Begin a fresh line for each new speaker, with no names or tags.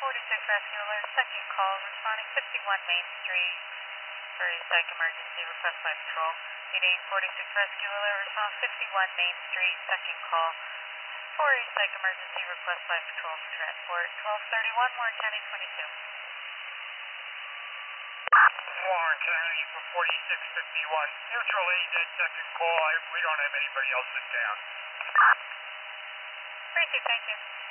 46 Rescue Alert, second call, responding 51 Main Street for a psych emergency request by patrol. Meeting 46 Rescue Alert, response 51 Main Street, second call for a psych emergency request by patrol for transport. 1231 Warren County 22.
Warren County for 4651. Neutral A dead second call. We don't have anybody else in town.
Great, thank you.